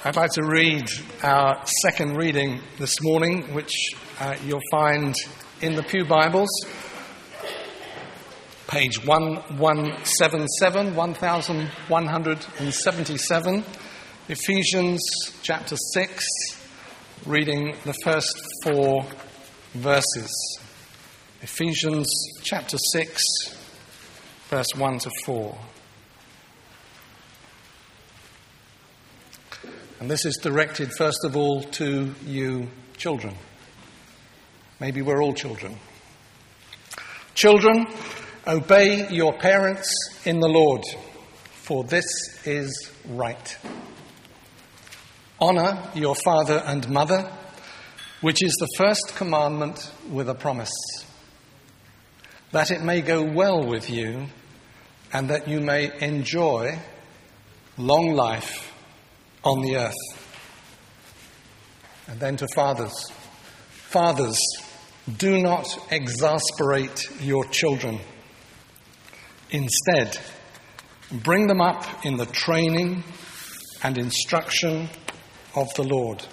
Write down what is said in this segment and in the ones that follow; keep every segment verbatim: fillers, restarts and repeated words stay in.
I'd like to read our second reading this morning, which uh, you'll find in the Pew Bibles, page one one seven seven, one thousand one hundred seventy-seven, Ephesians chapter six, reading the first four verses. Ephesians chapter six, verse one to four. And this is directed, first of all, to you children. Maybe we're all children. Children, obey your parents in the Lord, for this is right. Honour your father and mother, which is the first commandment with a promise, that it may go well with you and that you may enjoy long life on the earth. And then to fathers. Fathers, do not exasperate your children. Instead, bring them up in the training and instruction of the Lord.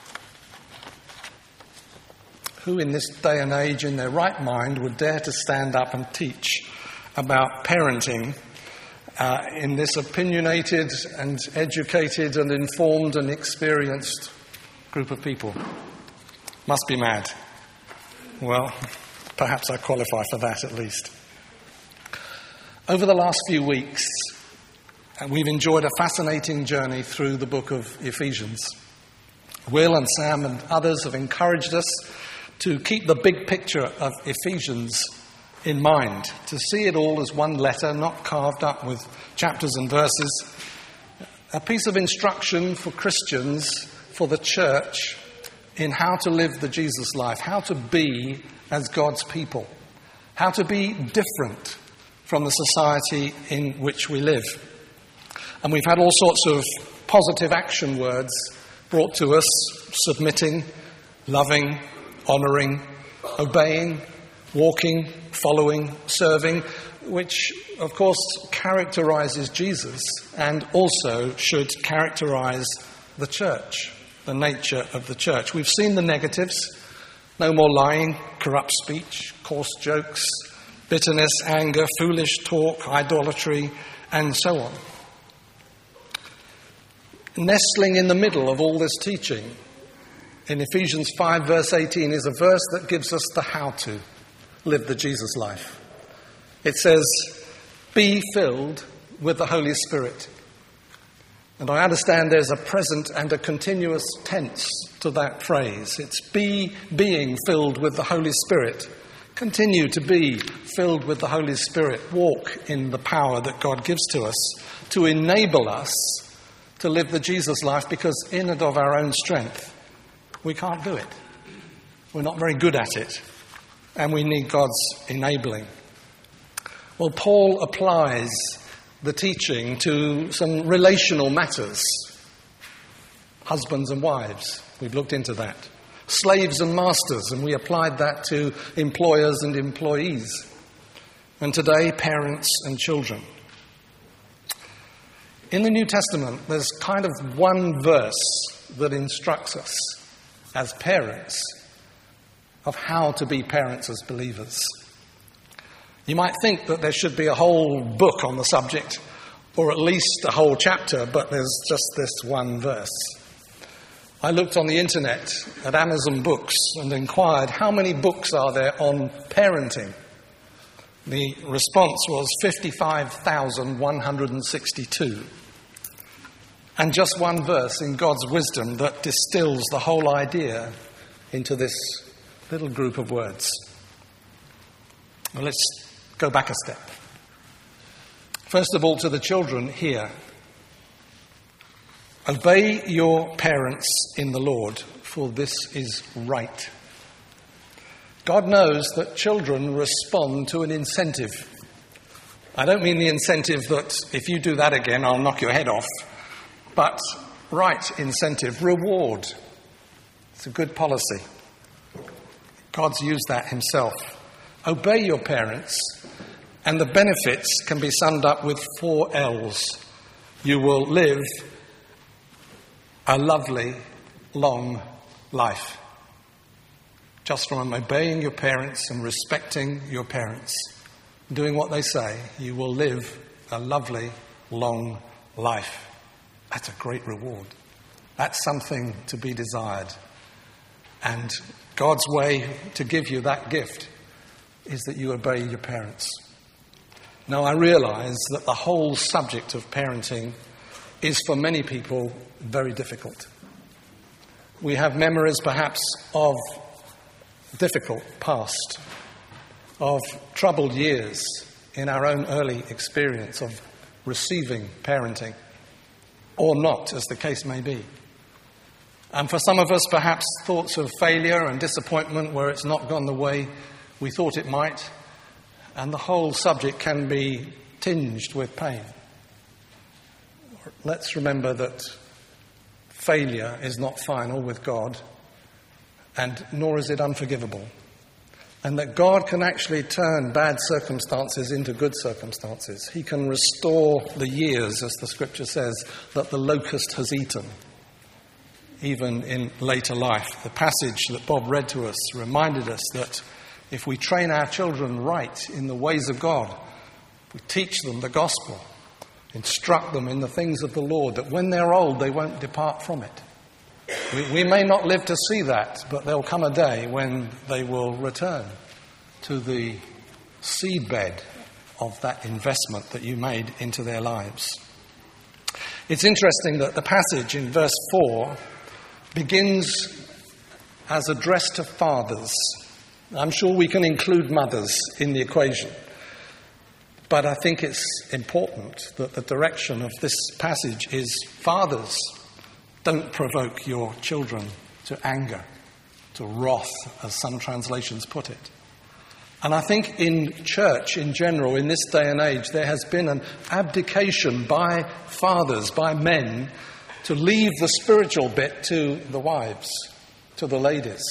Who in this day and age in their right mind would dare to stand up and teach about parenting Uh, in this opinionated and educated and informed and experienced group of people? Must be mad. Well, perhaps I qualify for that at least. Over the last few weeks, uh, we've enjoyed a fascinating journey through the book of Ephesians. Will and Sam and others have encouraged us to keep the big picture of Ephesians in mind, to see it all as one letter, not carved up with chapters and verses, a piece of instruction for Christians, for the church, in how to live the Jesus life, how to be as God's people, how to be different from the society in which we live. And we've had all sorts of positive action words brought to us: submitting, loving, honouring, obeying, walking, following, serving, which of course characterises Jesus and also should characterise the church, the nature of the church. We've seen the negatives: no more lying, corrupt speech, coarse jokes, bitterness, anger, foolish talk, idolatry, and so on. Nestling in the middle of all this teaching in Ephesians five verse eighteen is a verse that gives us the how to live the Jesus life. It says, be filled with the Holy Spirit. And I understand there's a present and a continuous tense to that phrase. It's be being filled with the Holy Spirit. Continue to be filled with the Holy Spirit. Walk in the power that God gives to us to enable us to live the Jesus life, because in and of our own strength, we can't do it. We're not very good at it. And we need God's enabling. Well, Paul applies the teaching to some relational matters. Husbands and wives, we've looked into that. Slaves and masters, and we applied that to employers and employees. And today, parents and children. In the New Testament, there's kind of one verse that instructs us as parents of how to be parents as believers. You might think that there should be a whole book on the subject, or at least a whole chapter, but there's just this one verse. I looked on the internet at Amazon Books and inquired, how many books are there on parenting? The response was fifty-five thousand one hundred sixty-two. And just one verse in God's wisdom that distills the whole idea into this little group of words. Well, let's go back a step. First of all, to the children here. Obey your parents in the Lord, for this is right. God knows that children respond to an incentive. I don't mean the incentive that if you do that again, I'll knock your head off, but right incentive, reward. It's a good policy. God's used that himself. Obey your parents, and the benefits can be summed up with four L's. You will live a lovely, long life. Just from obeying your parents and respecting your parents, doing what they say, you will live a lovely, long life. That's a great reward. That's something to be desired. And God's way to give you that gift is that you obey your parents. Now, I realize that the whole subject of parenting is for many people very difficult. We have memories perhaps of difficult past, of troubled years in our own early experience of receiving parenting, or not, as the case may be. And for some of us, perhaps thoughts of failure and disappointment where it's not gone the way we thought it might, and the whole subject can be tinged with pain. Let's remember that failure is not final with God, and nor is it unforgivable. And that God can actually turn bad circumstances into good circumstances. He can restore the years, as the scripture says, that the locust has eaten, even in later life. The passage that Bob read to us reminded us that if we train our children right in the ways of God, we teach them the gospel, instruct them in the things of the Lord, that when they're old, they won't depart from it. We, we may not live to see that, but there'll come a day when they will return to the seedbed of that investment that you made into their lives. It's interesting that the passage in verse four begins as addressed to fathers. I'm sure we can include mothers in the equation, but I think it's important that the direction of this passage is fathers. Don't provoke your children to anger, to wrath, as some translations put it. And I think in church in general, in this day and age, there has been an abdication by fathers, by men, to leave the spiritual bit to the wives, to the ladies.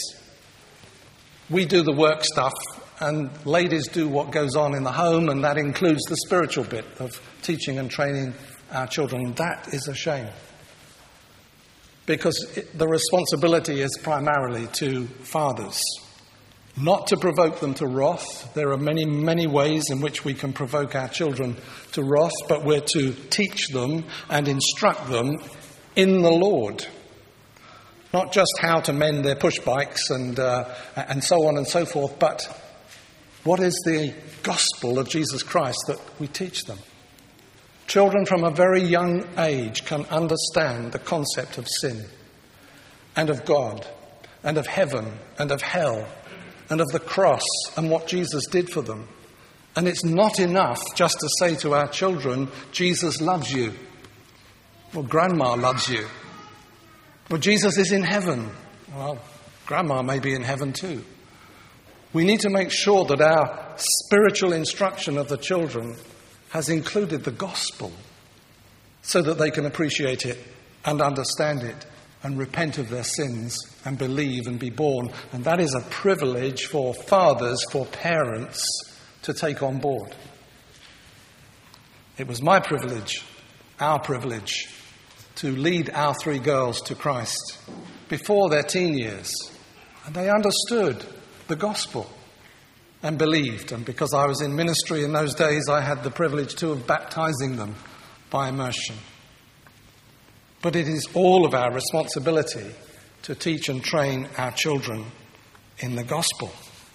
We do the work stuff, and ladies do what goes on in the home, and that includes the spiritual bit of teaching and training our children. That is a shame. Because it, the responsibility is primarily to fathers. Not to provoke them to wrath. There are many, many ways in which we can provoke our children to wrath, but we're to teach them and instruct them in the Lord. Not just how to mend their push bikes and, uh, and so on and so forth, but what is the gospel of Jesus Christ that we teach them. Children from a very young age can understand the concept of sin and of God and of heaven and of hell and of the cross and what Jesus did for them. And it's not enough just to say to our children, Jesus loves you. Well, Grandma loves you. Well, Jesus is in heaven. Well, Grandma may be in heaven too. We need to make sure that our spiritual instruction of the children has included the gospel so that they can appreciate it and understand it and repent of their sins and believe and be born. And that is a privilege for fathers, for parents to take on board. It was my privilege, our privilege, to lead our three girls to Christ before their teen years. And they understood the gospel and believed. And because I was in ministry in those days, I had the privilege too of baptizing them by immersion. But it is all of our responsibility to teach and train our children in the gospel.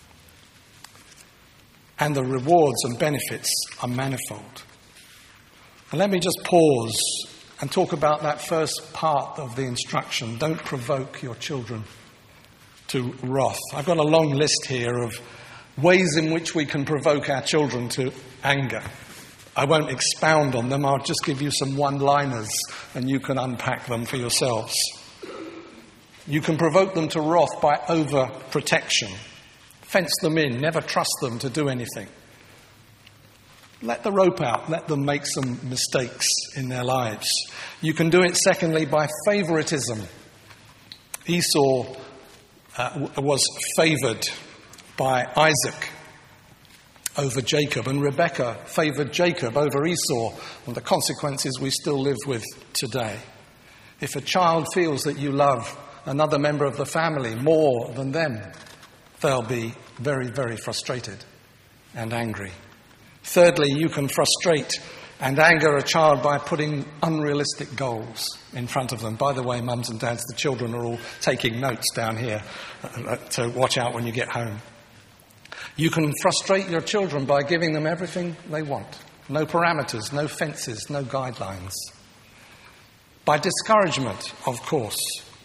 And the rewards and benefits are manifold. And let me just pause and talk about that first part of the instruction. Don't provoke your children to wrath. I've got a long list here of ways in which we can provoke our children to anger. I won't expound on them. I'll just give you some one-liners and you can unpack them for yourselves. You can provoke them to wrath by overprotection. Fence them in. Never trust them to do anything. Let the rope out. Let them make some mistakes in their lives. You can do it, secondly, by favoritism. Esau uh, was favored by Isaac over Jacob, and Rebekah favored Jacob over Esau, and the consequences we still live with today. If a child feels that you love another member of the family more than them, they'll be very, very frustrated and angry. Thirdly, you can frustrate and anger a child by putting unrealistic goals in front of them. By the way, mums and dads, the children are all taking notes down here, so watch out when you get home. You can frustrate your children by giving them everything they want. No parameters, no fences, no guidelines. By discouragement, of course.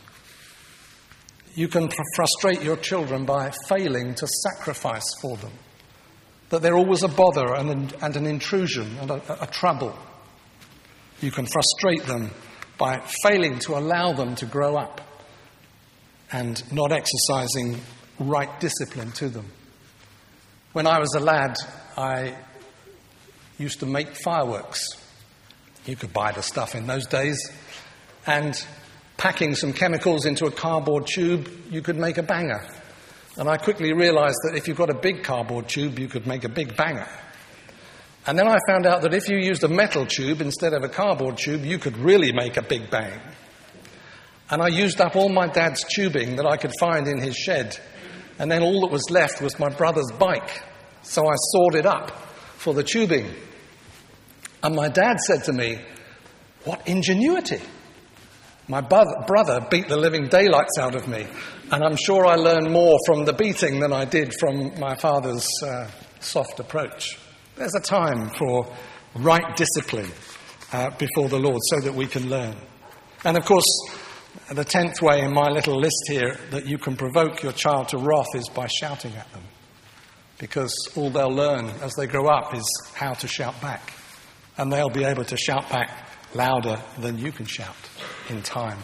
You can fr- frustrate your children by failing to sacrifice for them. That they're always a bother and an, and an intrusion and a, a trouble. You can frustrate them by failing to allow them to grow up and not exercising right discipline to them. When I was a lad, I used to make fireworks. You could buy the stuff in those days. And packing some chemicals into a cardboard tube, you could make a banger. And I quickly realised that if you've got a big cardboard tube, you could make a big banger. And then I found out that if you used a metal tube instead of a cardboard tube, you could really make a big bang. And I used up all my dad's tubing that I could find in his shed. And then all that was left was my brother's bike. So I sawed it up for the tubing. And my dad said to me, "What ingenuity." My brother beat the living daylights out of me, and I'm sure I learned more from the beating than I did from my father's uh, soft approach. There's a time for right discipline uh, before the Lord so that we can learn. And of course, the tenth way in my little list here that you can provoke your child to wrath is by shouting at them, because all they'll learn as they grow up is how to shout back, and they'll be able to shout back louder than you can shout in time.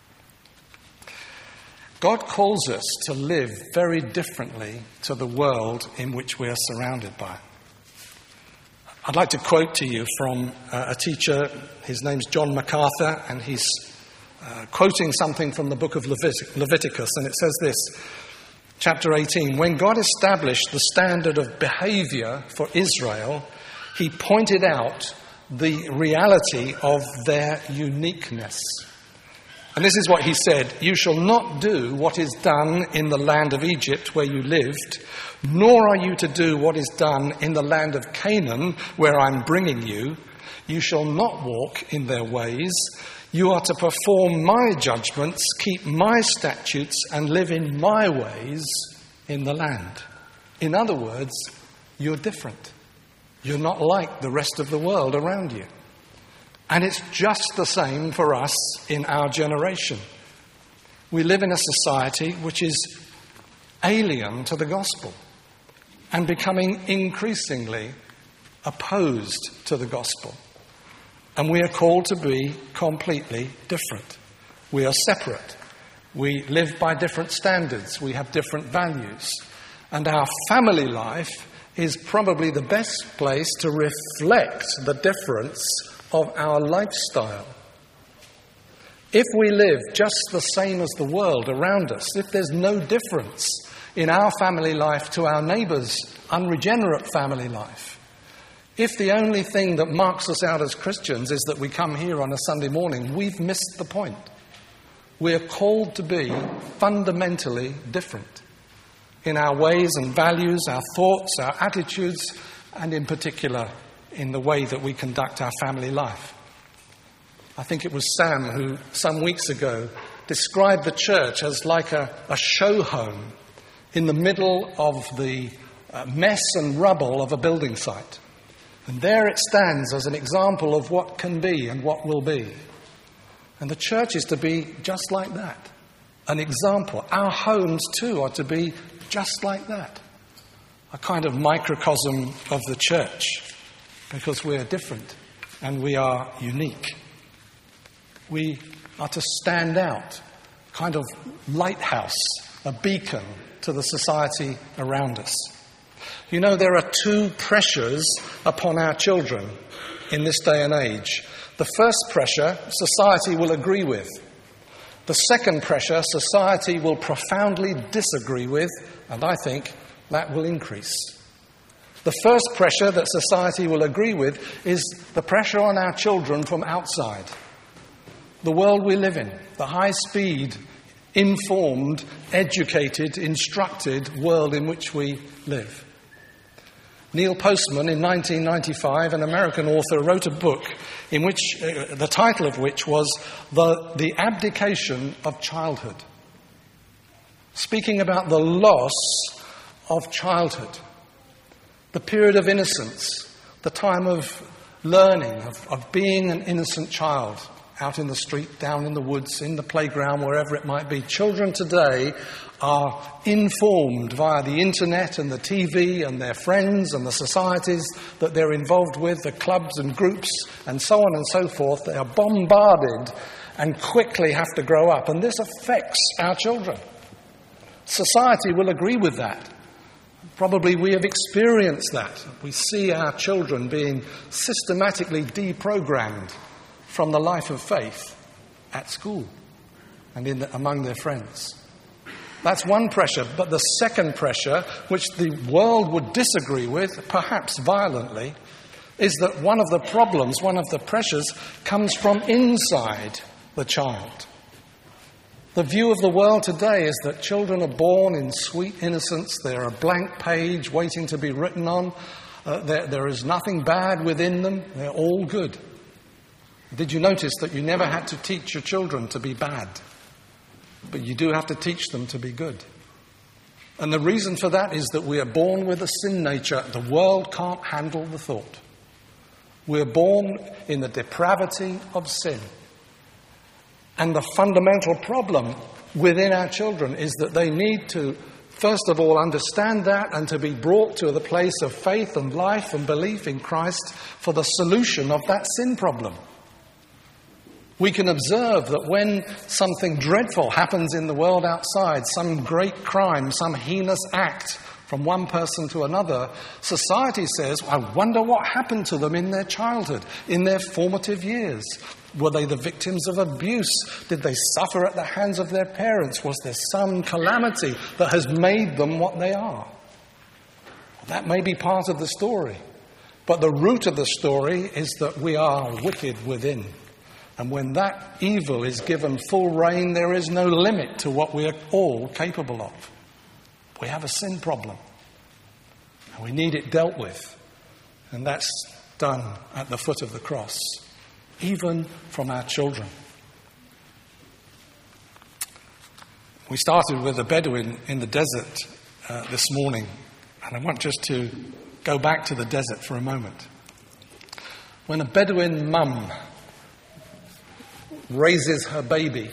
God calls us to live very differently to the world in which we are surrounded by. I'd like to quote to you from uh, a teacher. His name's John MacArthur, and he's uh, quoting something from the book of Levit- Leviticus, and it says this, chapter eighteen, "When God established the standard of behaviour for Israel, he pointed out the reality of their uniqueness." And this is what he said, "You shall not do what is done in the land of Egypt where you lived, nor are you to do what is done in the land of Canaan where I'm bringing you. You shall not walk in their ways. You are to perform my judgments, keep my statutes, and live in my ways in the land." In other words, you're different. You're not like the rest of the world around you. And it's just the same for us in our generation. We live in a society which is alien to the gospel and becoming increasingly opposed to the gospel. And we are called to be completely different. We are separate. We live by different standards. We have different values. And our family life is probably the best place to reflect the difference of our lifestyle. If we live just the same as the world around us, if there's no difference in our family life to our neighbour's unregenerate family life, if the only thing that marks us out as Christians is that we come here on a Sunday morning, we've missed the point. We're called to be fundamentally different in our ways and values, our thoughts, our attitudes, and in particular in the way that we conduct our family life. I think it was Sam who some weeks ago described the church as like a, a show home in the middle of the uh, mess and rubble of a building site. And there it stands as an example of what can be and what will be. And the church is to be just like that, an example. Our homes too are to be just like that, a kind of microcosm of the church, because we are different and we are unique. We are to stand out, kind of lighthouse, a beacon to the society around us. You know, there are two pressures upon our children in this day and age. The first pressure, society will agree with. The second pressure, society will profoundly disagree with, and I think that will increase. The first pressure that society will agree with is the pressure on our children from outside. the world we live in, the high-speed, informed, educated, instructed world in which we live. Neil Postman, in nineteen ninety-five, an American author, wrote a book in which uh, the title of which was the, the Abdication of Childhood, speaking about the loss of childhood, the period of innocence, the time of learning, of, of being an innocent child, out in the street, down in the woods, in the playground, wherever it might be. Children today are informed via the internet and the T V and their friends and the societies that they're involved with, the clubs and groups and so on and so forth. They are bombarded and quickly have to grow up. And this affects our children. Society will agree with that. Probably we have experienced that. We see our children being systematically deprogrammed from the life of faith at school and in the, among their friends. That's one pressure. But the second pressure, which the world would disagree with, perhaps violently, is that one of the problems, one of the pressures, comes from inside the child. The view of the world today is that children are born in sweet innocence. They're a blank page waiting to be written on. Uh, there, there is nothing bad within them. They're all good. Did you notice that you never had to teach your children to be bad? But you do have to teach them to be good. And the reason for that is that we are born with a sin nature. The world can't handle the thought. We're born in the depravity of sin. And the fundamental problem within our children is that they need to, first of all, understand that and to be brought to the place of faith and life and belief in Christ for the solution of that sin problem. We can observe that when something dreadful happens in the world outside, some great crime, some heinous act from one person to another, society says, I wonder what happened to them in their childhood, in their formative years. Were they the victims of abuse? Did they suffer at the hands of their parents? Was there some calamity that has made them what they are? Well, that may be part of the story. But the root of the story is that we are wicked within. And when that evil is given full reign, there is no limit to what we are all capable of. We have a sin problem. And we need it dealt with. And that's done at the foot of the cross, even from our children. We started with a Bedouin in the desert uh, this morning. And I want just to go back to the desert for a moment. When a Bedouin mum raises her baby,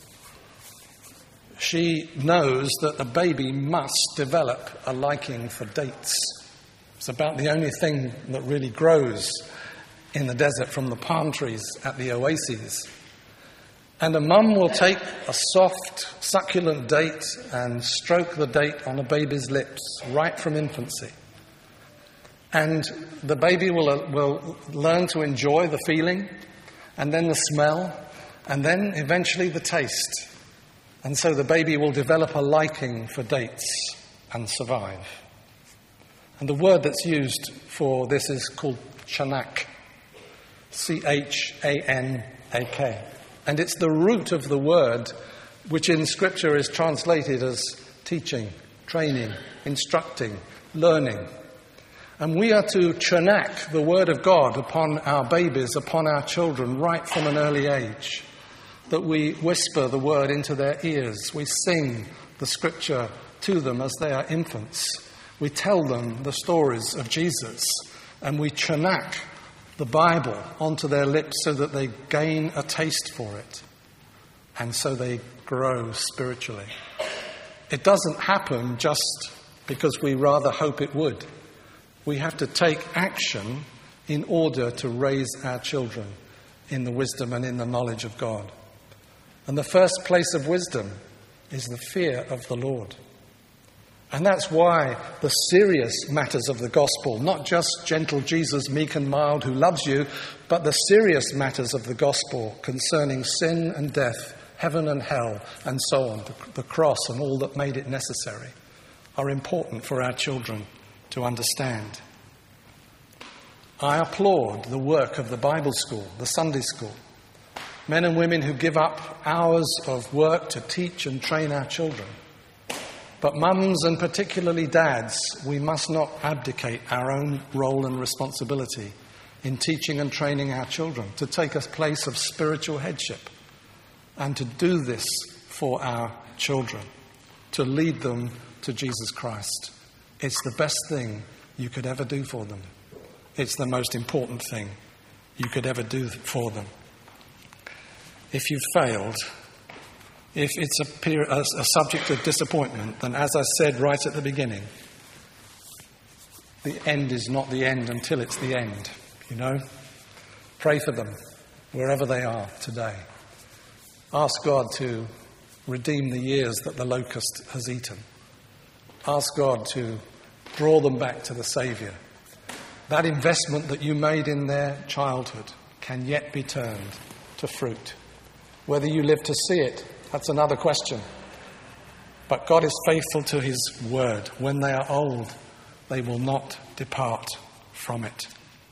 she knows that the baby must develop a liking for dates. It's about the only thing that really grows in the desert from the palm trees at the oases. And a mum will take a soft, succulent date and stroke the date on a baby's lips right from infancy. And the baby will, will learn to enjoy the feeling, and then the smell, and then eventually the taste. And so the baby will develop a liking for dates and survive. And the word that's used for this is called chanak. C H A N A K. And it's the root of the word which in Scripture is translated as teaching, training, instructing, learning. And we are to chanak the word of God upon our babies, upon our children, right from an early age. That we whisper the word into their ears. We sing the Scripture to them as they are infants. We tell them the stories of Jesus. And we chanak the Bible onto their lips so that they gain a taste for it. And so they grow spiritually. It doesn't happen just because we rather hope it would. We have to take action in order to raise our children in the wisdom and in the knowledge of God. And the first place of wisdom is the fear of the Lord. And that's why the serious matters of the gospel, not just gentle Jesus, meek and mild, who loves you, but the serious matters of the gospel concerning sin and death, heaven and hell, and so on, the, the cross and all that made it necessary, are important for our children to understand. I applaud the work of the Bible school, the Sunday school. Men and women who give up hours of work to teach and train our children. But mums, and particularly dads, we must not abdicate our own role and responsibility in teaching and training our children, to take a place of spiritual headship and to do this for our children, to lead them to Jesus Christ. It's the best thing you could ever do for them. It's the most important thing you could ever do for them. If you've failed, if it's a, period, a, a subject of disappointment, then as I said right at the beginning, the end is not the end until it's the end, you know. Pray for them wherever they are today. Ask God to redeem the years that the locust has eaten. Ask God to draw them back to the Saviour. That investment that you made in their childhood can yet be turned to fruit. Whether you live to see it, that's another question. But God is faithful to his word. When they are old, they will not depart from it.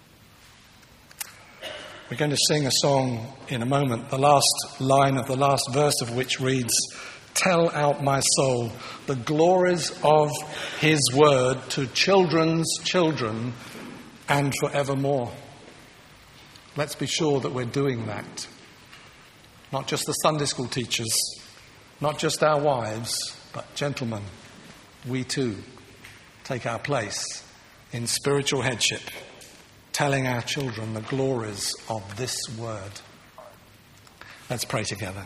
We're going to sing a song in a moment, the last line of the last verse of which reads, "Tell out my soul the glories of his word to children's children and forevermore." Let's be sure that we're doing that. Not just the Sunday school teachers, not just our wives, but gentlemen, we too take our place in spiritual headship, telling our children the glories of this word. Let's pray together.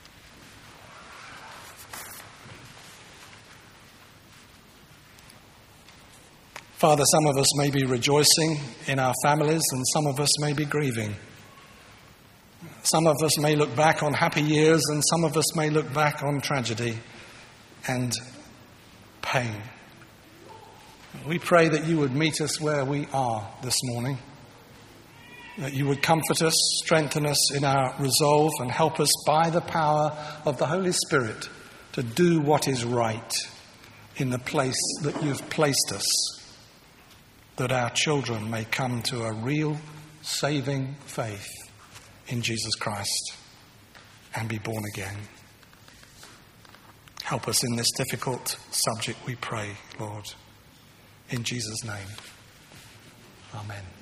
Father, some of us may be rejoicing in our families and some of us may be grieving. Some of us may look back on happy years and some of us may look back on tragedy and pain. We pray that you would meet us where we are this morning, that you would comfort us, strengthen us in our resolve and help us by the power of the Holy Spirit to do what is right in the place that you've placed us, that our children may come to a real saving faith in Jesus Christ and be born again. Help us in this difficult subject, we pray, Lord. In Jesus' name, amen.